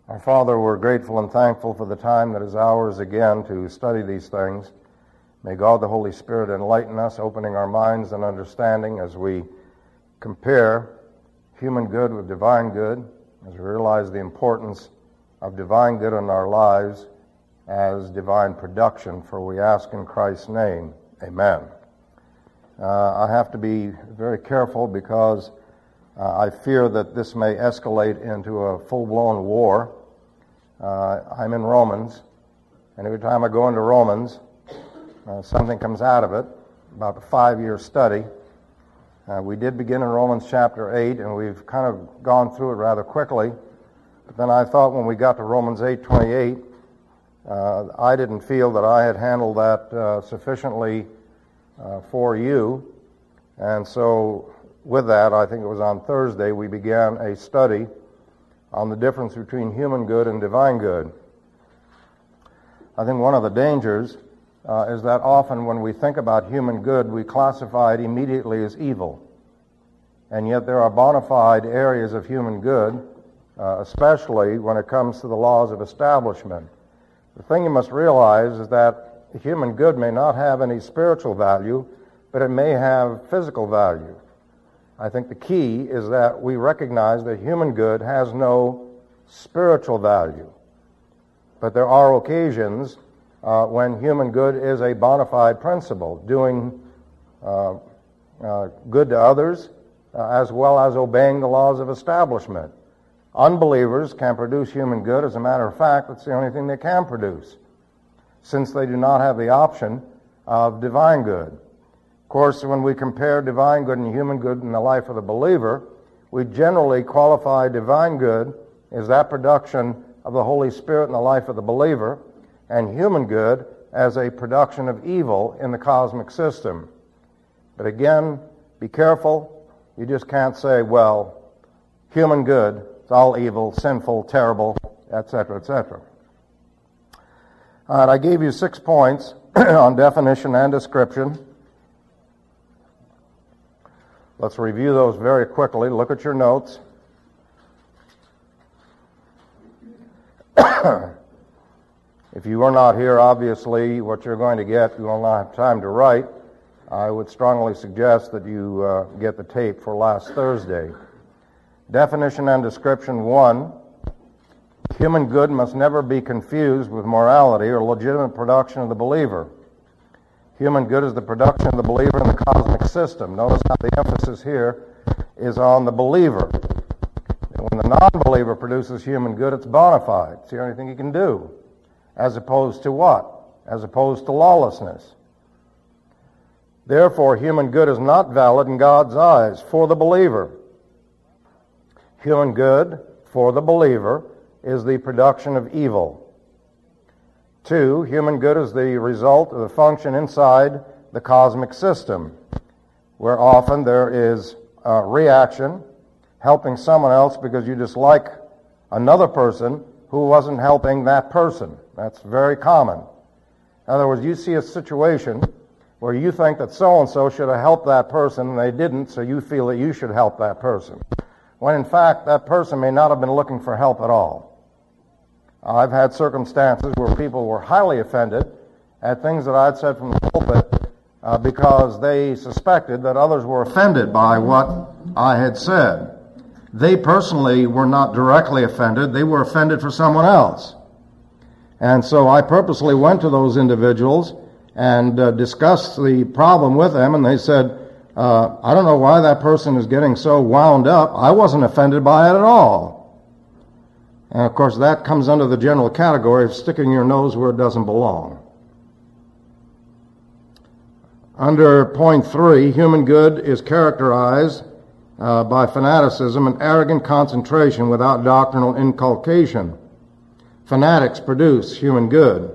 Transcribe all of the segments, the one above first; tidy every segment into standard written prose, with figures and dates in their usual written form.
Our Father, we're grateful and thankful for the time that is ours again to study these things. May God the Holy Spirit enlighten us, opening our minds and understanding as we compare human good with divine good, as we realize the importance of divine good in our lives as divine production, for we ask in Christ's name, amen. I have to be very careful because I fear that this may escalate into a full-blown war. I'm in Romans, and every time I go into Romans, something comes out of it, about a 5-year study. We did begin in Romans chapter 8, and we've kind of gone through it rather quickly. But then I thought when we got to Romans 8:28, I didn't feel that I had handled that sufficiently for you. And so with that, I think it was on Thursday, we began a study on the difference between human good and divine good. I think one of the dangers is that often when we think about human good, we classify it immediately as evil. And yet there are bona fide areas of human good, especially when it comes to the laws of establishment. The thing you must realize is that human good may not have any spiritual value, but it may have physical value. I think the key is that we recognize that human good has no spiritual value. But there are occasions when human good is a bona fide principle, doing good to others as well as obeying the laws of establishment. Unbelievers can produce human good. As a matter of fact, that's the only thing they can produce, since they do not have the option of divine good. Of course, when we compare divine good and human good in the life of the believer, we generally qualify divine good as that production of the Holy Spirit in the life of the believer, and human good as a production of evil in the cosmic system. But again, be careful. You just can't say, well, human good, it's all evil, sinful, terrible, etc., etc. All right, I gave you 6 points on definition and description. Let's review those very quickly. Look at your notes. If you were not here, obviously, what you're going to get, you will not have time to write. I would strongly suggest that you get the tape for last Thursday. Definition and description 1. Human good must never be confused with morality or legitimate production of the believer. Human good is the production of the believer in the cosmic system. Notice how the emphasis here is on the believer. And when the non-believer produces human good, it's bona fide. It's the only thing he can do. As opposed to what? As opposed to lawlessness. Therefore, human good is not valid in God's eyes for the believer. Human good for the believer is the production of evil. 2, human good is the result of the function inside the cosmic system, where often there is a reaction, helping someone else because you dislike another person who wasn't helping that person. That's very common. In other words, you see a situation where you think that so-and-so should have helped that person and they didn't, so you feel that you should help that person, when in fact that person may not have been looking for help at all. I've had circumstances where people were highly offended at things that I'd said from the pulpit because they suspected that others were offended by what I had said. They personally were not directly offended. They were offended for someone else. And so I purposely went to those individuals and discussed the problem with them, and they said, I don't know why that person is getting so wound up. I wasn't offended by it at all. And of course that comes under the general category of sticking your nose where it doesn't belong. Under point 3, human good is characterized by fanaticism and arrogant concentration without doctrinal inculcation. Fanatics produce human good.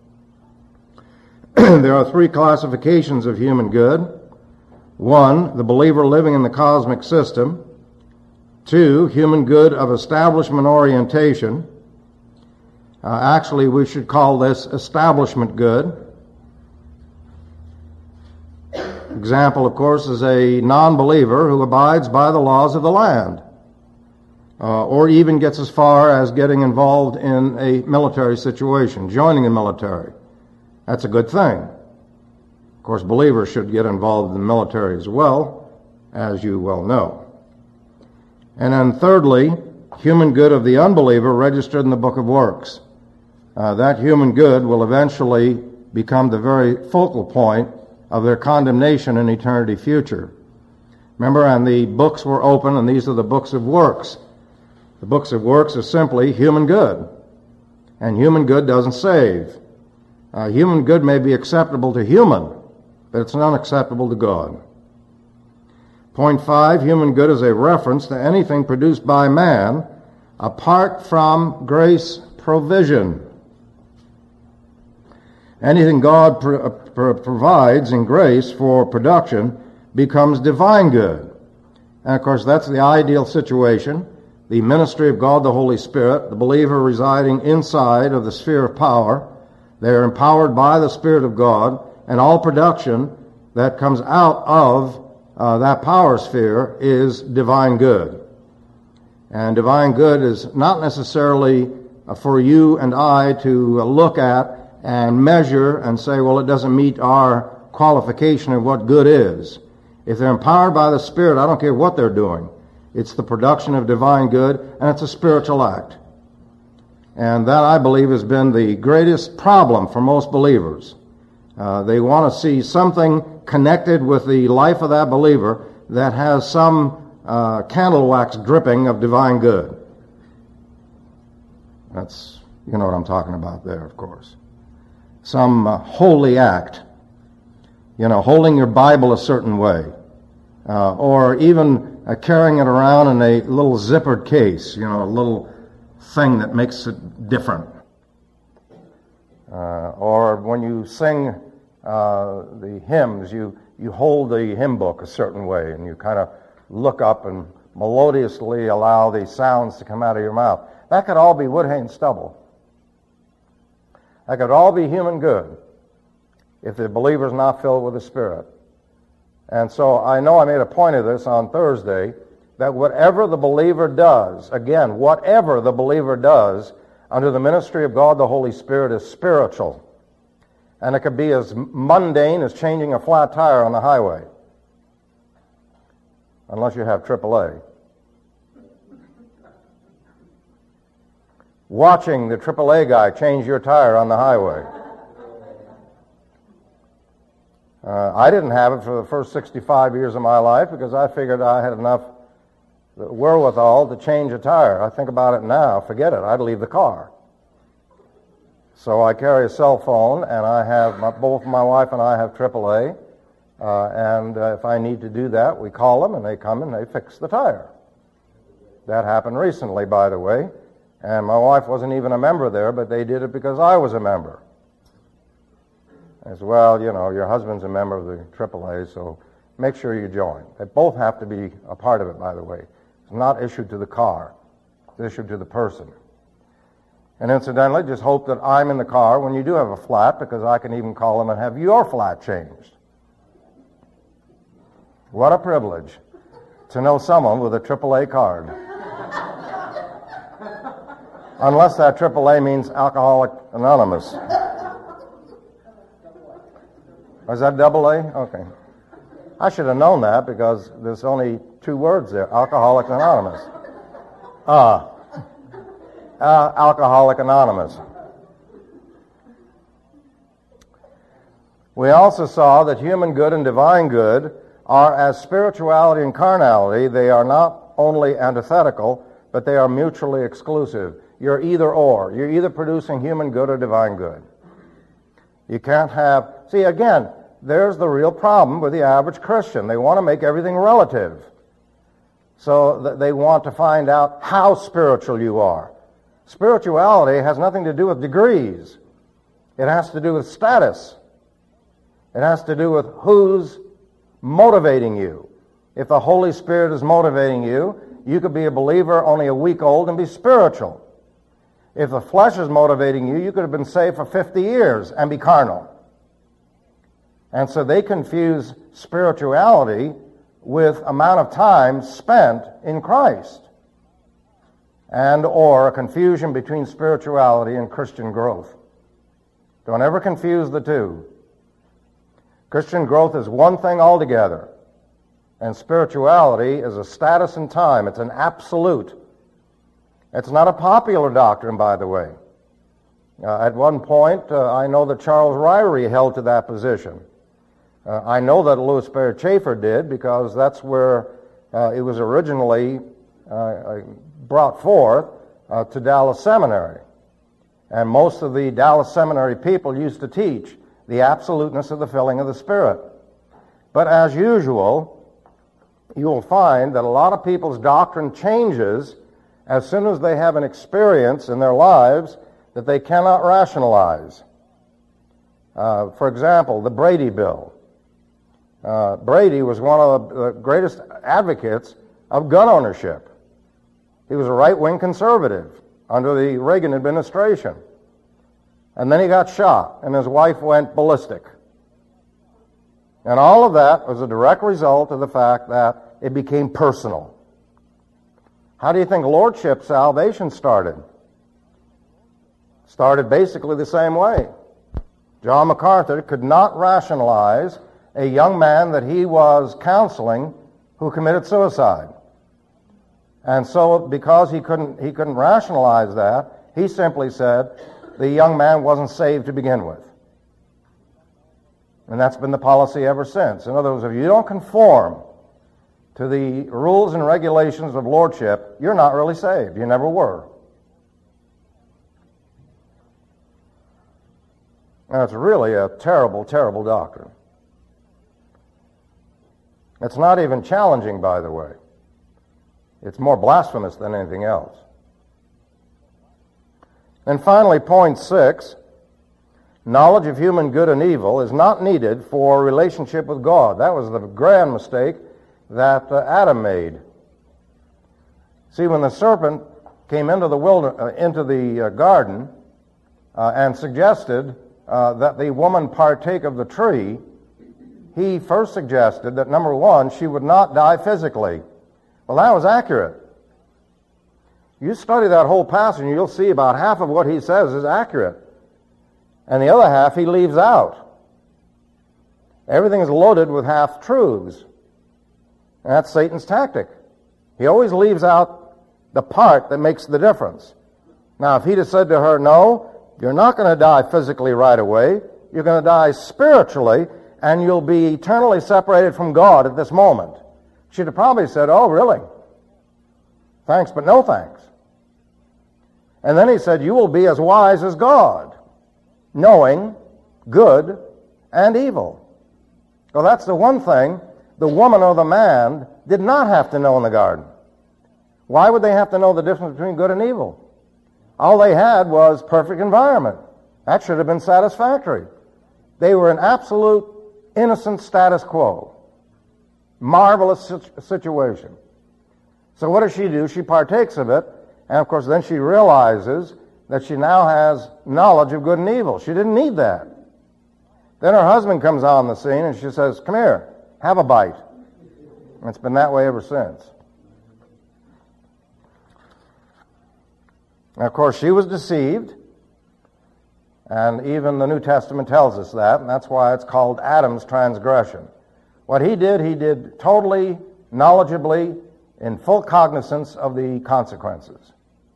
There are 3 classifications of human good. 1, the believer living in the cosmic system. 2, human good of establishment orientation. Actually, we should call this establishment good. Example, of course, is a non-believer who abides by the laws of the land. or even gets as far as getting involved in a military situation, joining the military. That's a good thing. Of course, believers should get involved in the military as well, as you well know. And then thirdly, human good of the unbeliever registered in the book of works. That human good will eventually become the very focal point of their condemnation in eternity future. Remember, and the books were open, and these are the books of works. The books of works are simply human good, and human good doesn't save. Human good may be acceptable to human, but it's not acceptable to God. Point 5, human good is a reference to anything produced by man apart from grace provision. Anything God provides in grace for production becomes divine good. And of course, that's the ideal situation. The ministry of God, the Holy Spirit, the believer residing inside of the sphere of power. They are empowered by the Spirit of God, and all production that comes out of that power sphere is divine good. And divine good is not necessarily for you and I to look at and measure and say, well, it doesn't meet our qualification of what good is. If they're empowered by the Spirit, I don't care what they're doing. It's the production of divine good, and it's a spiritual act. And that, I believe, has been the greatest problem for most believers. They want to see something connected with the life of that believer that has some candle wax dripping of divine good. That's, you know what I'm talking about there, of course. Some holy act. You know, holding your Bible a certain way. Or even carrying it around in a little zippered case, you know, a little thing that makes it different. Or when you sing the hymns, you hold the hymn book a certain way, and you kind of look up and melodiously allow the sounds to come out of your mouth. That could all be wood, hay, and stubble. That could all be human good if the believer's not filled with the Spirit. And so I know I made a point of this on Thursday, that whatever the believer does, again, whatever the believer does under the ministry of God the Holy Spirit is spiritual. And it could be as mundane as changing a flat tire on the highway. Unless you have AAA. Watching the AAA guy change your tire on the highway. I didn't have it for the first 65 years of my life because I figured I had enough wherewithal to change a tire. I think about it now, forget it, I'd leave the car. So I carry a cell phone, and I have both my wife and I have AAA, and if I need to do that, we call them, and they come and they fix the tire. That happened recently, by the way, and my wife wasn't even a member there, but they did it because I was a member. As well, you know, your husband's a member of the AAA, so make sure you join. They both have to be a part of it, by the way. It's not issued to the car. It's issued to the person. And incidentally, just hope that I'm in the car when you do have a flat, because I can even call them and have your flat changed. What a privilege to know someone with a AAA card. Unless that AAA means Alcoholics Anonymous. Is that AA? Okay. I should have known that because there's only 2 words there, Alcoholics Anonymous. Alcoholics Anonymous. We also saw that human good and divine good are, as spirituality and carnality, they are not only antithetical, but they are mutually exclusive. You're either or. You're either producing human good or divine good. You can't have... See, again, there's the real problem with the average Christian. They want to make everything relative. So they want to find out how spiritual you are. Spirituality has nothing to do with degrees. It has to do with status. It has to do with who's motivating you. If the Holy Spirit is motivating you, you could be a believer only a week old and be spiritual. If the flesh is motivating you, you could have been saved for 50 years and be carnal. And so they confuse spirituality with amount of time spent in Christ. and or a confusion between spirituality and Christian growth. Don't ever confuse the two. Christian growth is one thing altogether, and spirituality is a status in time. It's an absolute. It's not a popular doctrine, by the way. At one point, I know that Charles Ryrie held to that position. I know that Louis Baird Schaeffer did, because that's where it was originally brought forth to Dallas Seminary. And most of the Dallas Seminary people used to teach the absoluteness of the filling of the Spirit. But as usual, you will find that a lot of people's doctrine changes as soon as they have an experience in their lives that they cannot rationalize. For example, the Brady Bill. Brady was one of the greatest advocates of gun ownership. He was a right-wing conservative under the Reagan administration. And then he got shot, and his wife went ballistic. And all of that was a direct result of the fact that it became personal. How do you think lordship salvation started? Started basically the same way. John MacArthur could not rationalize a young man that he was counseling who committed suicide. And so because he couldn't rationalize that, he simply said the young man wasn't saved to begin with. And that's been the policy ever since. In other words, if you don't conform to the rules and regulations of lordship, you're not really saved. You never were. And it's really a terrible, terrible doctrine. It's not even challenging, by the way. It's more blasphemous than anything else. And finally, point 6, knowledge of human good and evil is not needed for relationship with God. That was the grand mistake that Adam made. See, when the serpent came into the garden and suggested that the woman partake of the tree, he first suggested that, number one, she would not die physically. Well, that was accurate. You study that whole passage and you'll see about half of what he says is accurate. And the other half he leaves out. Everything is loaded with half-truths. And that's Satan's tactic. He always leaves out the part that makes the difference. Now, if he'd have said to her, no, you're not going to die physically right away. You're going to die spiritually, and you'll be eternally separated from God at this moment. She'd have probably said, oh, really? Thanks, but no thanks. And then he said, you will be as wise as God, knowing good and evil. Well, that's the one thing the woman or the man did not have to know in the garden. Why would they have to know the difference between good and evil? All they had was perfect environment. That should have been satisfactory. They were in absolute innocent status quo. Marvelous situation. So what does she do? She partakes of it, and of course then she realizes that she now has knowledge of good and evil. She didn't need that. Then her husband comes on the scene and she says, come here, have a bite. And it's been that way ever since. And of course she was deceived, and even the New Testament tells us that, and that's why it's called Adam's transgression. What he did totally, knowledgeably, in full cognizance of the consequences.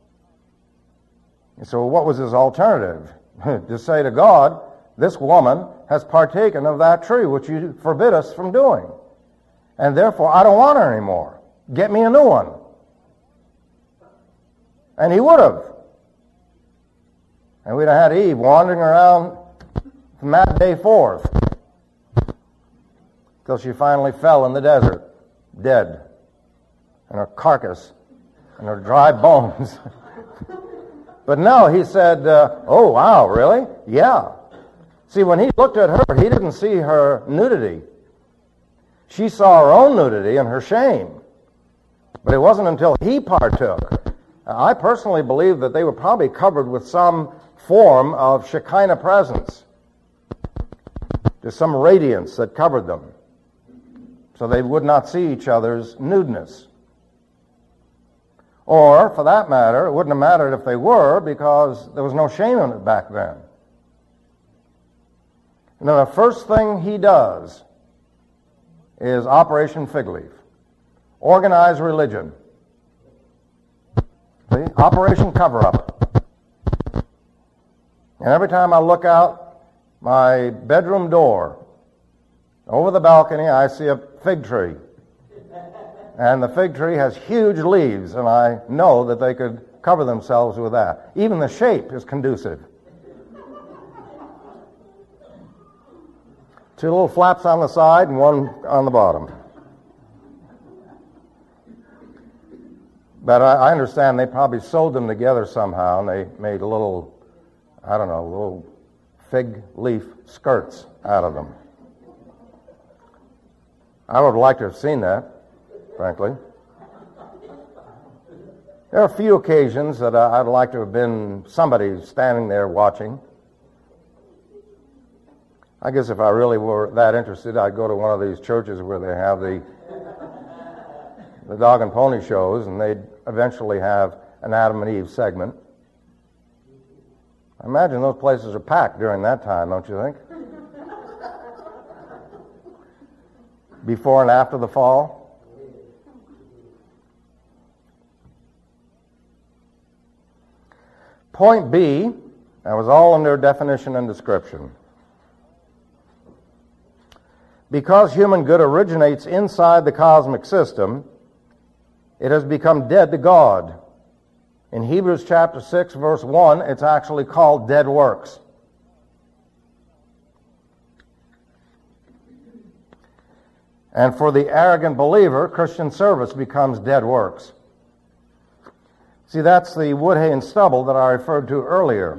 And so what was his alternative? To say to God, this woman has partaken of that tree which you forbid us from doing. And therefore, I don't want her anymore. Get me a new one. And he would have. And we'd have had Eve wandering around from that day forth till she finally fell in the desert, dead, and her carcass and her dry bones. But no, he said, oh, wow, really? Yeah. See, when he looked at her, he didn't see her nudity. She saw her own nudity and her shame. But it wasn't until he partook. I personally believe that they were probably covered with some form of Shekinah presence. There's some radiance that covered them, so they would not see each other's nudeness. Or, for that matter, it wouldn't have mattered if they were, because there was no shame in it back then. And then the first thing he does is Operation Fig Leaf. Organized religion. See? Operation Cover-Up. And every time I look out my bedroom door, over the balcony, I see a fig tree. And the fig tree has huge leaves, and I know that they could cover themselves with that. Even the shape is conducive. Two little flaps on the side and one on the bottom. But I understand they probably sewed them together somehow, and they made little, little fig leaf skirts out of them. I would like to have seen that, frankly. There are a few occasions that I'd like to have been somebody standing there watching. I guess if I really were that interested, I'd go to one of these churches where they have the dog and pony shows, and they'd eventually have an Adam and Eve segment. I imagine those places are packed during that time, don't you think? Before and after the fall. Point B, that was all under definition and description. Because human good originates inside the cosmic system, it has become dead to God. In Hebrews chapter 6, verse 1, it's actually called dead works. And for the arrogant believer, Christian service becomes dead works. See, that's the wood, hay, and stubble that I referred to earlier.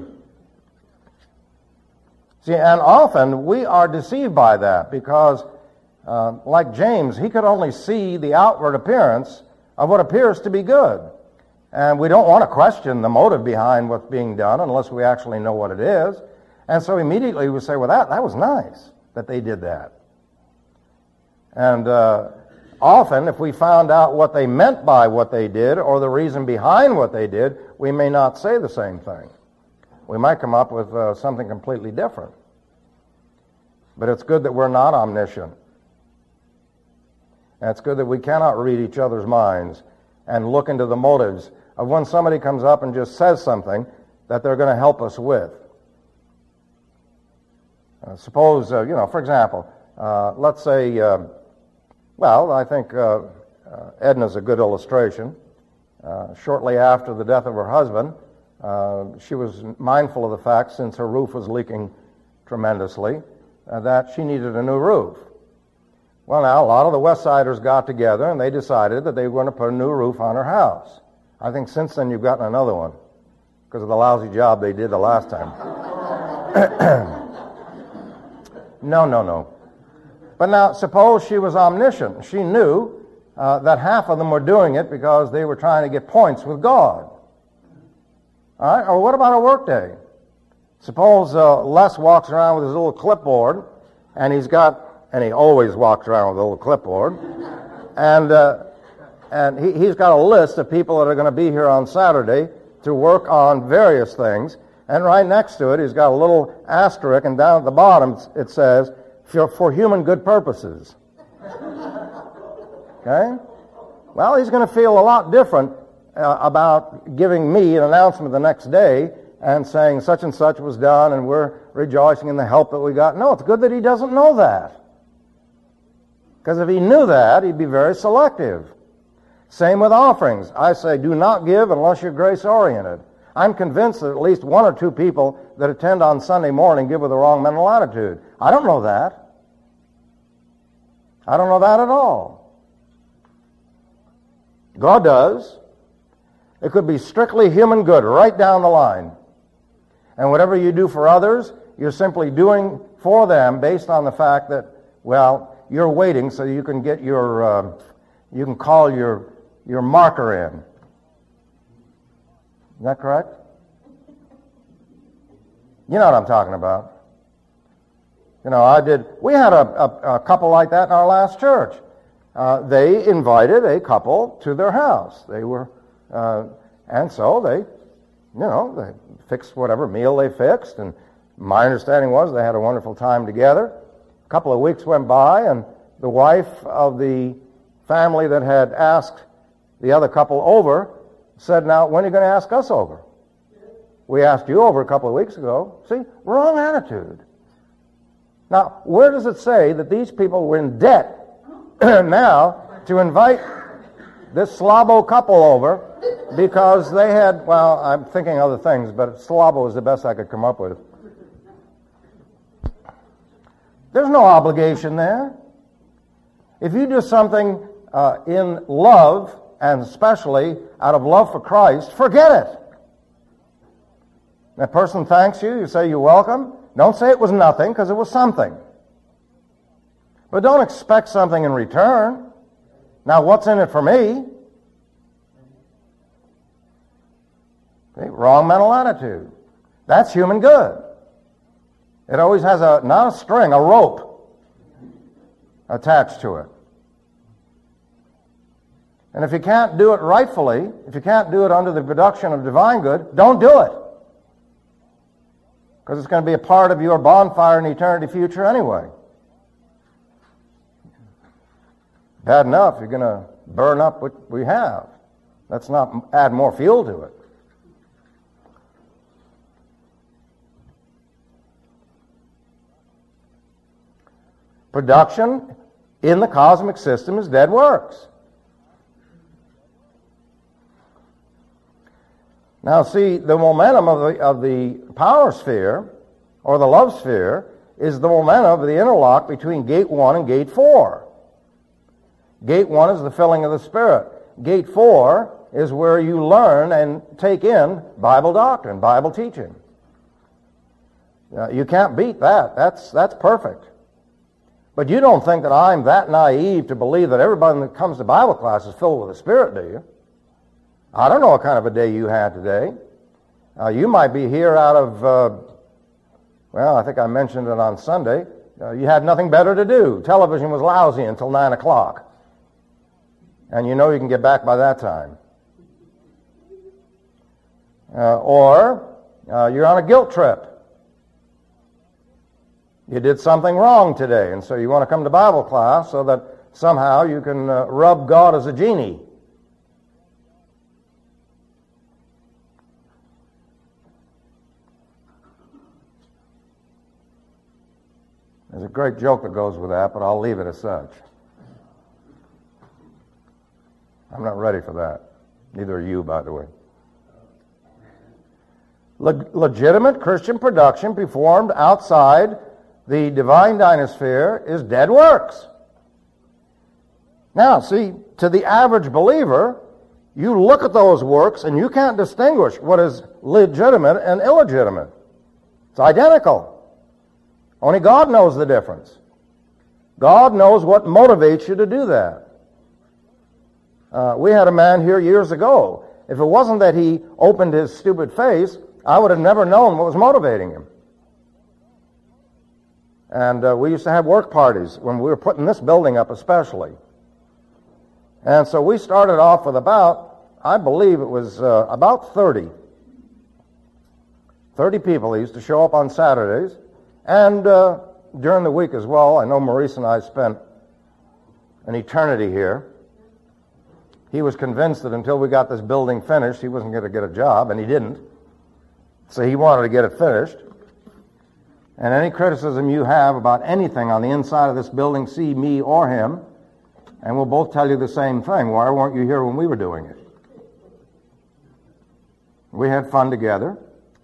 See, and often we are deceived by that because, like James, he could only see the outward appearance of what appears to be good. And we don't want to question the motive behind what's being done unless we actually know what it is. And so immediately we say, well, that was nice that they did that. And often, if we found out what they meant by what they did or the reason behind what they did, we may not say the same thing. We might come up with something completely different. But it's good that we're not omniscient. And it's good that we cannot read each other's minds and look into the motives of when somebody comes up and just says something that they're going to help us with. Suppose, for example, let's say, I think Edna's a good illustration. Shortly after the death of her husband, she was mindful of the fact, since her roof was leaking tremendously, that she needed a new roof. Well, now, a lot of the West Siders got together and they decided that they were going to put a new roof on her house. I think since then you've gotten another one because of the lousy job they did the last time. No. But now, suppose she was omniscient. She knew that half of them were doing it because they were trying to get points with God. All right? Or what about a work day? Suppose Les walks around with his little clipboard, and he always walks around with a little clipboard, and he's got a list of people that are going to be here on Saturday to work on various things, and right next to it he's got a little asterisk, and down at the bottom it says, for human good purposes. Okay? Well, he's going to feel a lot different about giving me an announcement the next day and saying such and such was done and we're rejoicing in the help that we got. No, it's good that he doesn't know that. Because if he knew that, he'd be very selective. Same with offerings. I say, do not give unless you're grace-oriented. I'm convinced that at least one or two people that attend on Sunday morning give with the wrong mental attitude. I don't know that. I don't know that at all. God does. It could be strictly human good right down the line. And whatever you do for others, you're simply doing for them based on the fact that, well, you're waiting so you can get you can call your marker in. Is that correct? You know what I'm talking about. We had a couple like that in our last church. They invited a couple to their house. They were And so they fixed whatever meal they fixed, and my understanding was they had a wonderful time together. A couple of weeks went by, and the wife of the family that had asked the other couple over said, "Now, when are you going to ask us over? We asked you over a couple of weeks ago." See, wrong attitude. Now, where does it say that these people were in debt now to invite this slobbo couple over because they had, well, I'm thinking other things, but slobbo is the best I could come up with. There's no obligation there. If you do something in love, and especially out of love for Christ, forget it. That person thanks you, you say you're welcome. Don't say it was nothing, because it was something. But don't expect something in return. Now, what's in it for me? Okay, wrong mental attitude. That's human good. It always has not a string, a rope attached to it. And if you can't do it rightfully, if you can't do it under the production of divine good, don't do it. Because it's going to be a part of your bonfire in eternity future anyway. Bad enough, you're going to burn up what we have. Let's not add more fuel to it. Production in the cosmic system is dead works. Now, see, the momentum of the power sphere, or the love sphere, is the momentum of the interlock between gate 1 and gate 4. Gate 1 is the filling of the Spirit. Gate 4 is where you learn and take in Bible doctrine, Bible teaching. You can't beat that. That's perfect. But you don't think that I'm that naive to believe that everybody that comes to Bible class is filled with the Spirit, do you? I don't know what kind of a day you had today. You might be here out of, well, I think I mentioned it on Sunday. You had nothing better to do. Television was lousy until 9 o'clock. And you know you can get back by that time. Or you're on a guilt trip. You did something wrong today, and so you want to come to Bible class so that somehow you can rub God as a genie. There's a great joke that goes with that, but I'll leave it as such. I'm not ready for that. Neither are you, by the way. Legitimate Christian production performed outside the divine dynasphere is dead works. Now, see, to the average believer, you look at those works and you can't distinguish what is legitimate and illegitimate. It's identical. Only God knows the difference. God knows what motivates you to do that. We had a man here years ago. If it wasn't that he opened his stupid face, I would have never known what was motivating him. And we used to have work parties when we were putting this building up especially. And so we started off with about, I believe it was about 30 people. They used to show up on Saturdays. And during the week as well. I know Maurice and I spent an eternity here. He was convinced that until we got this building finished, he wasn't going to get a job, and he didn't. So he wanted to get it finished. And any criticism you have about anything on the inside of this building, see me or him, and we'll both tell you the same thing. Why weren't you here when we were doing it? We had fun together.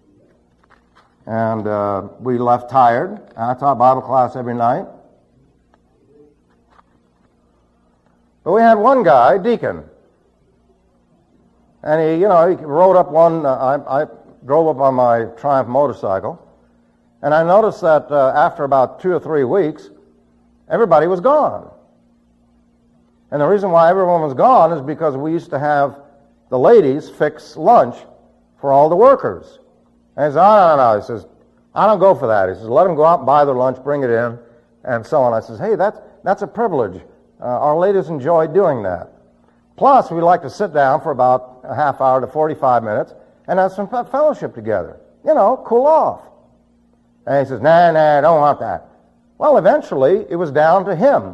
And we left tired. I taught Bible class every night. But we had one guy, Deacon. And he rode up one, I drove up on my Triumph motorcycle. And I noticed that after about 2 or 3 weeks, everybody was gone. And the reason why everyone was gone is because we used to have the ladies fix lunch for all the workers. And he says, no. He says, I don't go for that. He says, let them go out and buy their lunch, bring it in, and so on. I says, hey, that's a privilege. Our ladies enjoy doing that. Plus, we like to sit down for about a half hour to 45 minutes and have some fellowship together. Cool off. And he says, nah, I don't want that. Well, eventually, it was down to him.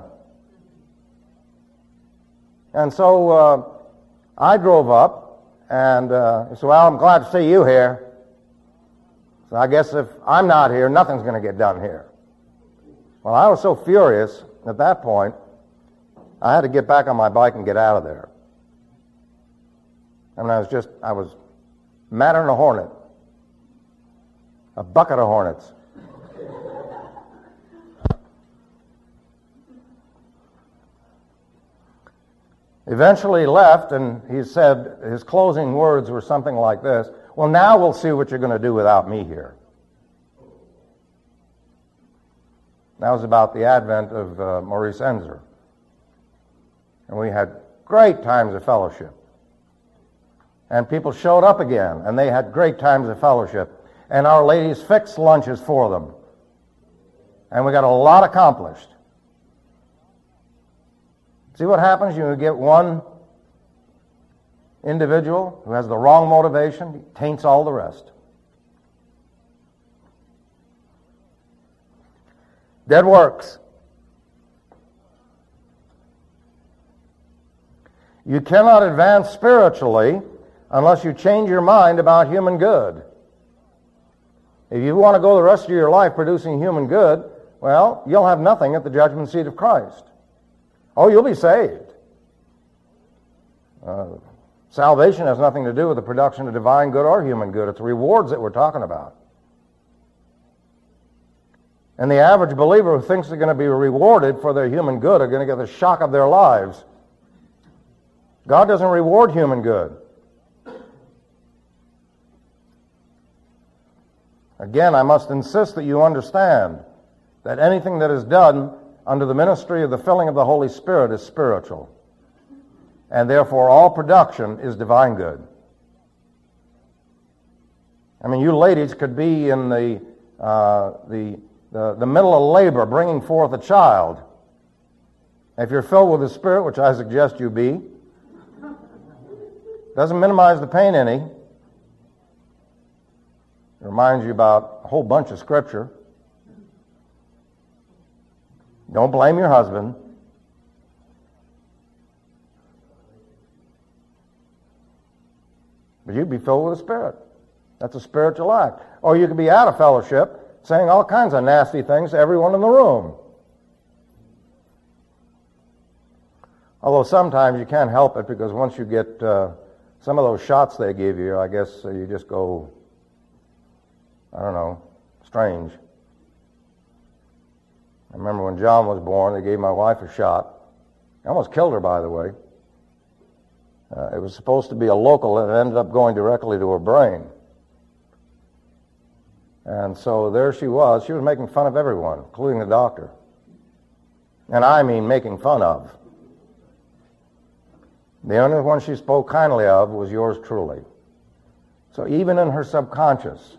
And so I drove up, and he said, well, I'm glad to see you here. So I guess if I'm not here, nothing's going to get done here. Well, I was so furious at that point, I had to get back on my bike and get out of there. I mean, I was madder than a hornet. A bucket of hornets. Eventually he left, and he said his closing words were something like this: well, now we'll see what you're going to do without me here. That was about the advent of Maurice Enzer. And we had great times of fellowship. And people showed up again, and they had great times of fellowship. And our ladies fixed lunches for them. And we got a lot accomplished. See what happens? You get one individual who has the wrong motivation, he taints all the rest. Dead works. You cannot advance spiritually unless you change your mind about human good. If you want to go the rest of your life producing human good, well, you'll have nothing at the judgment seat of Christ. Oh, you'll be saved. Salvation has nothing to do with the production of divine good or human good. It's rewards that we're talking about. And the average believer who thinks they're going to be rewarded for their human good are going to get the shock of their lives. God doesn't reward human good. Again, I must insist that you understand that anything that is done under the ministry of the filling of the Holy Spirit is spiritual. And therefore all production is divine good. I mean, you ladies could be in the middle of labor bringing forth a child. If you're filled with the Spirit, which I suggest you be, doesn't minimize the pain any. It reminds you about a whole bunch of Scripture. Don't blame your husband. But you'd be filled with the Spirit. That's a spiritual act. Or you could be out of fellowship saying all kinds of nasty things to everyone in the room. Although sometimes you can't help it, because once you get some of those shots they give you, I guess you just go, I don't know, strange. I remember when John was born, they gave my wife a shot. I almost killed her, by the way. It was supposed to be a local, and it ended up going directly to her brain. And so there she was. She was making fun of everyone, including the doctor. And I mean making fun of. The only one she spoke kindly of was yours truly. So even in her subconscious,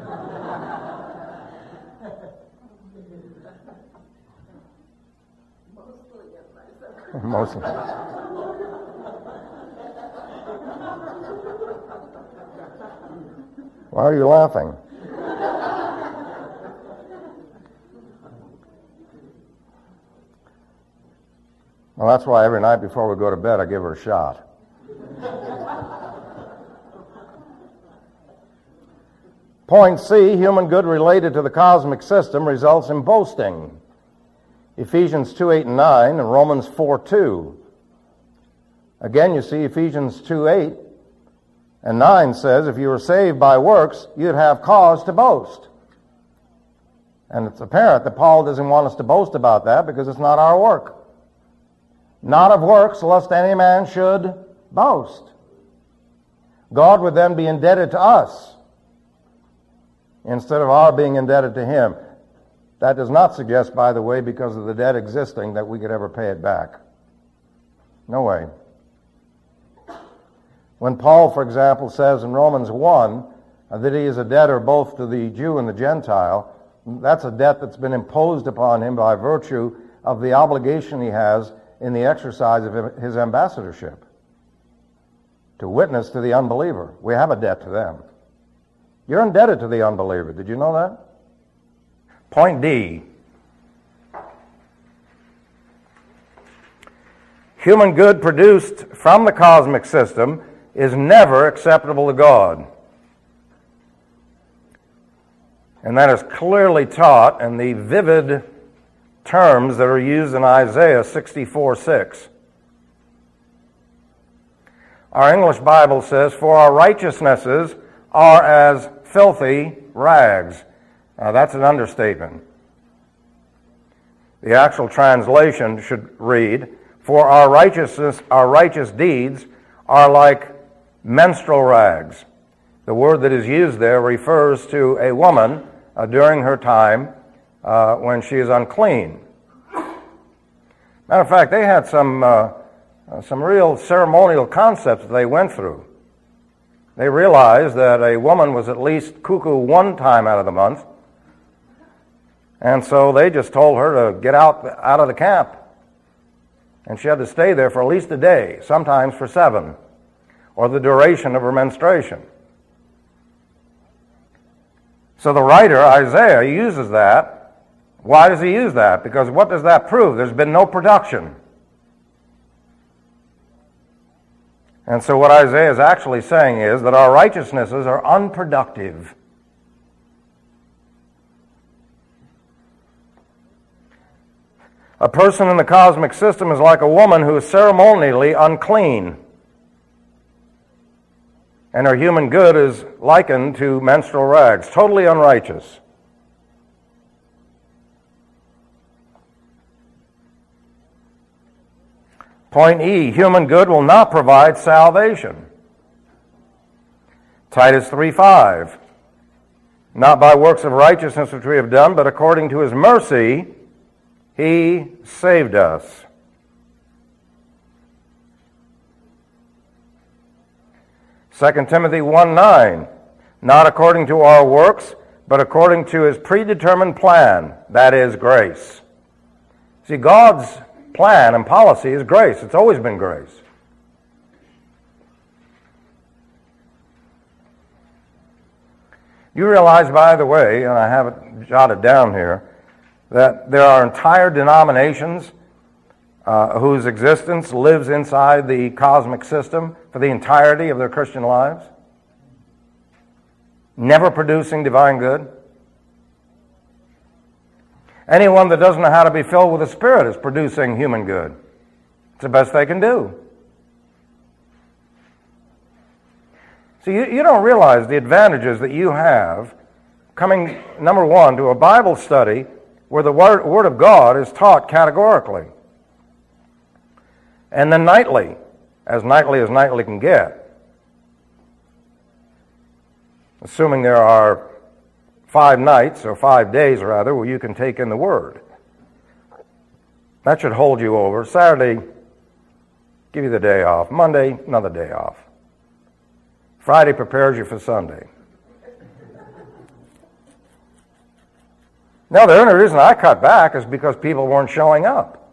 mostly. Why are you laughing? Well, that's why every night before we go to bed, I give her a shot. Point C, human good related to the cosmic system results in boasting. Ephesians 2:8 and 9, and Romans 4:2. Again, you see Ephesians 2:8 and 9 says, if you were saved by works, you'd have cause to boast. And it's apparent that Paul doesn't want us to boast about that because it's not our work. Not of works, lest any man should boast. God would then be indebted to us instead of our being indebted to him. That does not suggest, by the way, because of the debt existing, that we could ever pay it back. No way. When Paul, for example, says in Romans 1 that he is a debtor both to the Jew and the Gentile, that's a debt that's been imposed upon him by virtue of the obligation he has in the exercise of his ambassadorship. to witness to the unbeliever. We have a debt to them. You're indebted to the unbeliever. Did you know that? Point D. Human good produced from the cosmic system is never acceptable to God. And that is clearly taught in the vivid terms that are used in Isaiah 64:6. Our English Bible says, "For our righteousnesses are as filthy rags." Now that's an understatement. The actual translation should read, "For our righteous deeds are like menstrual rags." The word that is used there refers to a woman during her time when she is unclean. Matter of fact, they had some real ceremonial concepts they went through. They realized that a woman was at least cuckoo one time out of the month, and so they just told her to get out of the camp. And she had to stay there for at least a day, sometimes for 7, or the duration of her menstruation. So the writer, Isaiah, uses that. Why does he use that? Because what does that prove? There's been no production. And so what Isaiah is actually saying is that our righteousnesses are unproductive. A person in the cosmic system is like a woman who is ceremonially unclean. And her human good is likened to menstrual rags, totally unrighteous. Point E, human good will not provide salvation. Titus 3:5, not by works of righteousness which we have done, but according to his mercy, he saved us. 2 Timothy 1:9, not according to our works, but according to his predetermined plan, that is grace. See, God's plan and policy is grace. It's always been grace. You realize, by the way, and I have it jotted down here, that there are entire denominations whose existence lives inside the cosmic system for the entirety of their Christian lives, never producing divine good. Anyone that doesn't know how to be filled with the Spirit is producing human good. It's the best they can do. So you don't realize the advantages that you have coming, number one, to a Bible study where the Word of God is taught categorically. And then nightly as nightly can get. Assuming there are 5 nights, or 5 days rather, where you can take in the Word. That should hold you over. Saturday, give you the day off. Monday, another day off. Friday prepares you for Sunday. Now, the only reason I cut back is because people weren't showing up.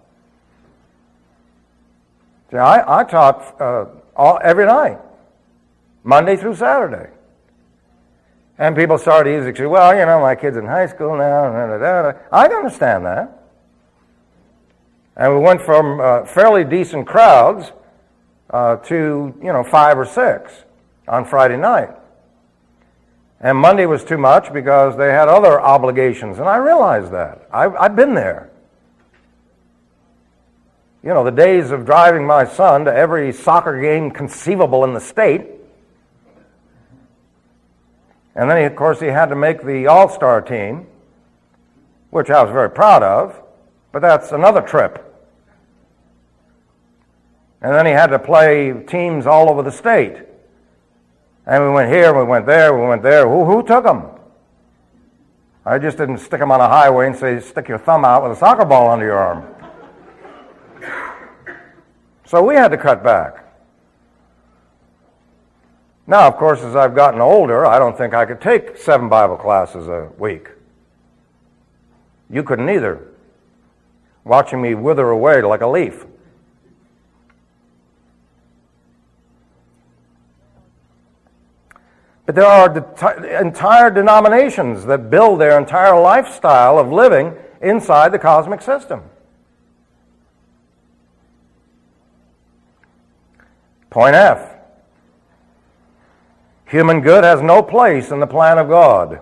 See, I taught every night, Monday through Saturday. And people started to say, well, you know, my kid's in high school now. I understand that. And we went from fairly decent crowds to, 5 or 6 on Friday night. And Monday was too much because they had other obligations, and I realized that. I've been there. You know, the days of driving my son to every soccer game conceivable in the state. And then, of course, he had to make the all-star team, which I was very proud of, but that's another trip. And then he had to play teams all over the state. And we went here, we went there, we went there. Who took them? I just didn't stick them on a highway and say, stick your thumb out with a soccer ball under your arm. So we had to cut back. Now, of course, as I've gotten older, I don't think I could take 7 Bible classes a week. You couldn't either. Watching me wither away like a leaf. But there are entire denominations that build their entire lifestyle of living inside the cosmic system. Point F. Human good has no place in the plan of God.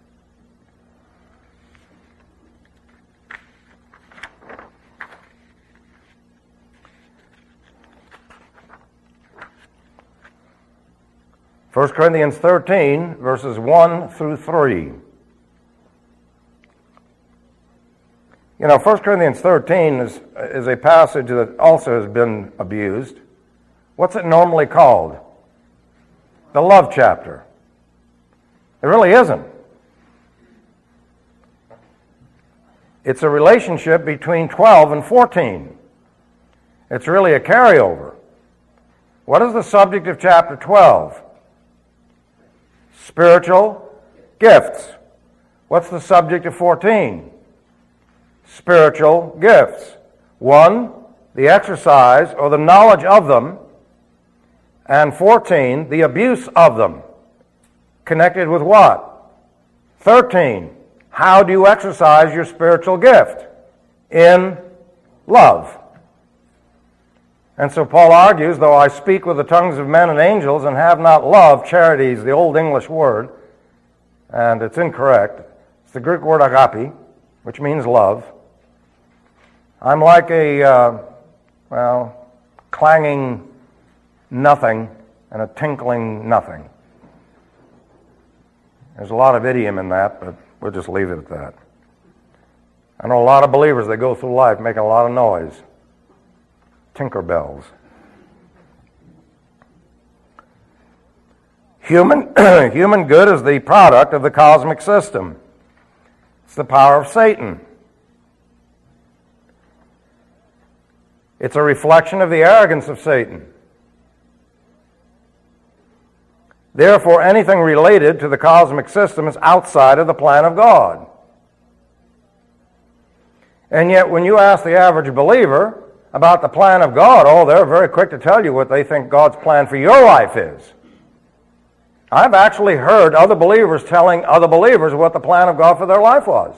First Corinthians 13, verses 1 through 3. You know, 1 Corinthians 13 is a passage that also has been abused. What's it normally called? The love chapter. It really isn't. It's a relationship between 12 and 14. It's really a carryover. What is the subject of chapter 12? Spiritual gifts. What's the subject of 14? Spiritual gifts. 1, the exercise or the knowledge of them, and 14, the abuse of them. Connected with what? 13, how do you exercise your spiritual gift? In love. And so Paul argues, though I speak with the tongues of men and angels and have not love, charity is the old English word, and it's incorrect. It's the Greek word agape, which means love. I'm like a, clanging nothing and a tinkling nothing. There's a lot of idiom in that, but we'll just leave it at that. I know a lot of believers that go through life making a lot of noise. Tinkerbells. Human good is the product of the cosmic system. It's the power of Satan. It's a reflection of the arrogance of Satan. Therefore, anything related to the cosmic system is outside of the plan of God. And yet, when you ask the average believer about the plan of God, they're very quick to tell you what they think God's plan for your life is. I've actually heard other believers telling other believers what the plan of God for their life was.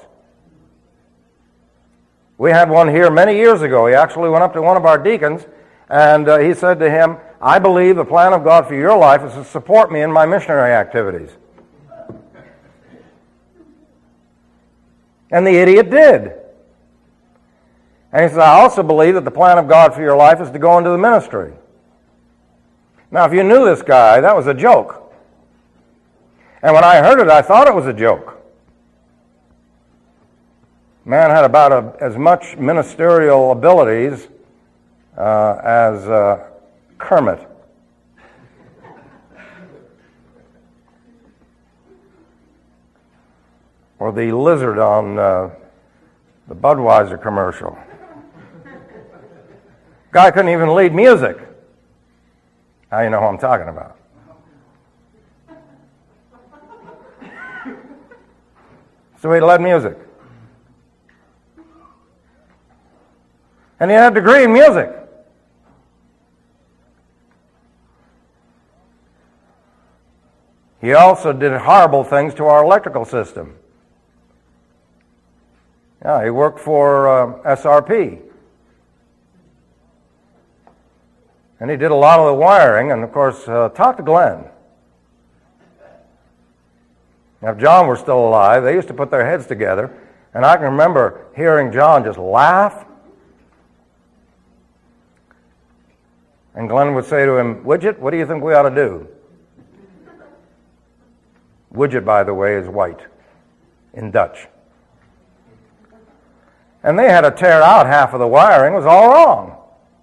We had one here many years ago. He actually went up to one of our deacons, and he said to him, I believe the plan of God for your life is to support me in my missionary activities. And the idiot did. And he said, I also believe that the plan of God for your life is to go into the ministry. Now, if you knew this guy, that was a joke. And when I heard it, I thought it was a joke. Man had about as much ministerial abilities as Kermit. Or the lizard on the Budweiser commercial. Guy couldn't even lead music. Now you know who I'm talking about. So he led music. And he had a degree in music. He also did horrible things to our electrical system. Yeah, he worked for SRP. And he did a lot of the wiring, and of course, talk to Glenn. Now, if John were still alive, they used to put their heads together, and I can remember hearing John just laugh. And Glenn would say to him, Widget, what do you think we ought to do? Widget, by the way, is white in Dutch. And they had to tear out half of the wiring. It was all wrong.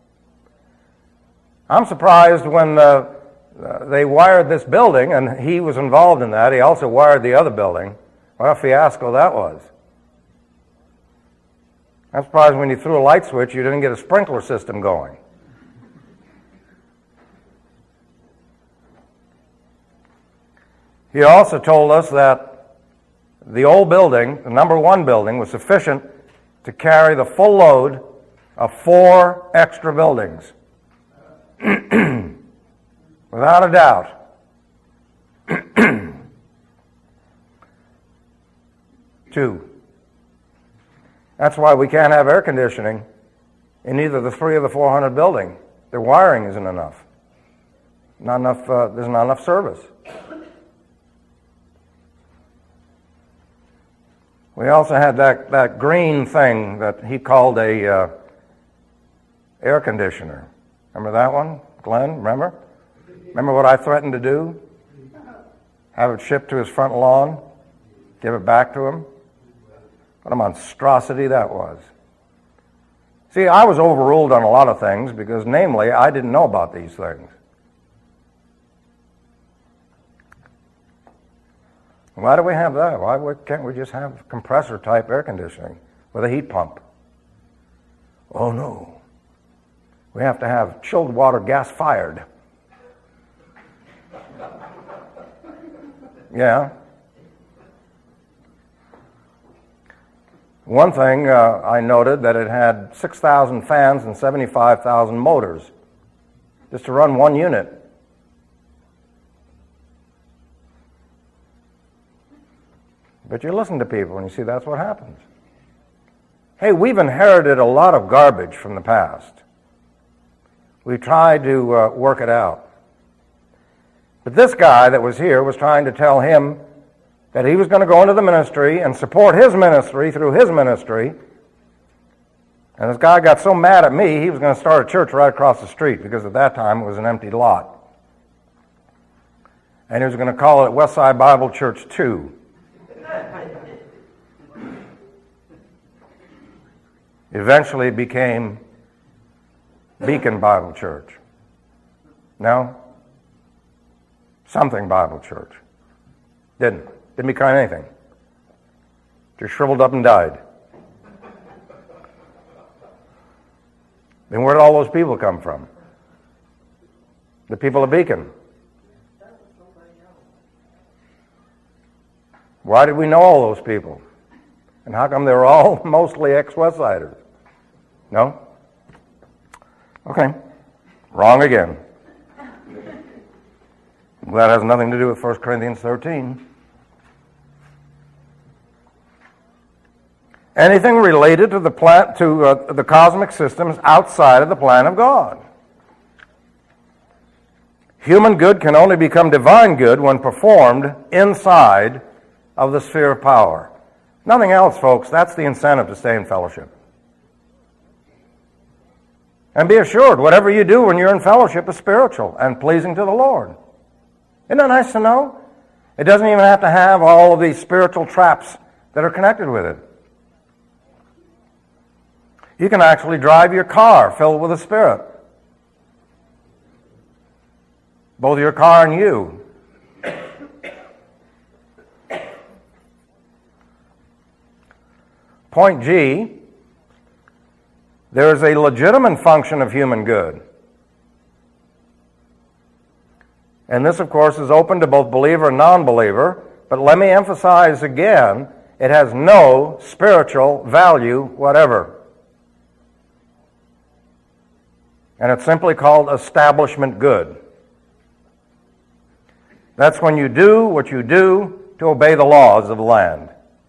I'm surprised when they wired this building, and he was involved in that. He also wired the other building. What a fiasco that was. I'm surprised when you threw a light switch, you didn't get a sprinkler system going. He also told us that the old building, the number 1 building, was sufficient to carry the full load of 4 extra buildings. Without a doubt. Two. That's why we can't have air conditioning in either the 3 or the 400 building. Their wiring isn't enough. Not enough. There's not enough service. We also had that green thing that he called a air conditioner. Remember that one, Glenn? Remember? Remember what I threatened to do? Have it shipped to his front lawn? Give it back to him? What a monstrosity that was. See, I was overruled on a lot of things because, namely, I didn't know about these things. Why do we have that? Why can't we just have compressor-type air conditioning with a heat pump? Oh, no. We have to have chilled water gas-fired. Yeah. One thing I noted that it had 6,000 fans and 75,000 motors just to run one unit. But you listen to people and you see that's what happens. Hey, we've inherited a lot of garbage from the past. We tried to work it out. But this guy that was here was trying to tell him that he was going to go into the ministry and support his ministry through his ministry. And this guy got so mad at me, he was going to start a church right across the street because at that time it was an empty lot. And he was going to call it Westside Bible Church 2. Eventually it became Beacon Bible Church. No? Something Bible Church. Didn't become anything. Just shriveled up and died. Then where did all those people come from? The people of Beacon. Why did we know all those people? And how come they were all mostly ex-Westsiders? No? Okay. Wrong again. That has nothing to do with 1 Corinthians 13. Anything related to the cosmic systems outside of the plan of God. Human good can only become divine good when performed inside of the sphere of power. Nothing else, folks. That's the incentive to stay in fellowship. And be assured, whatever you do when you're in fellowship is spiritual and pleasing to the Lord. Isn't that nice to know? It doesn't even have to have all of these spiritual traps that are connected with it. You can actually drive your car filled with the Spirit. Both your car and you. Point G, there is a legitimate function of human good. And this, of course, is open to both believer and non-believer, but let me emphasize again, it has no spiritual value whatever. And it's simply called establishment good. That's when you do what you do to obey the laws of the land.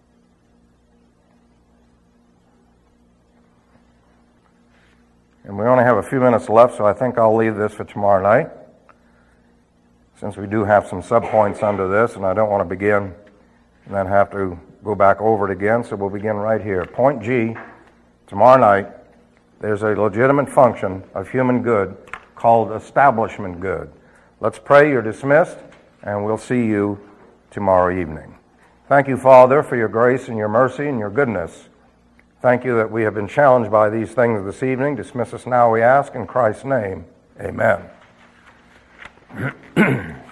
And we only have a few minutes left, so I think I'll leave this for tomorrow night, since we do have some subpoints under this, and I don't want to begin and then have to go back over it again, so we'll begin right here. Point G, tomorrow night, there's a legitimate function of human good called establishment good. Let's pray. You're dismissed, and we'll see you tomorrow evening. Thank you, Father, for your grace and your mercy and your goodness. Thank you that we have been challenged by these things this evening. Dismiss us now, we ask, in Christ's name. Amen.